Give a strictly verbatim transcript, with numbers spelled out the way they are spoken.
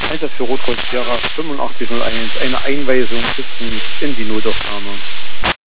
Einsatz für Rotkreuz Sierra fünfundachtzig null eins, eine Einweisung Pistons in die Notaufnahme.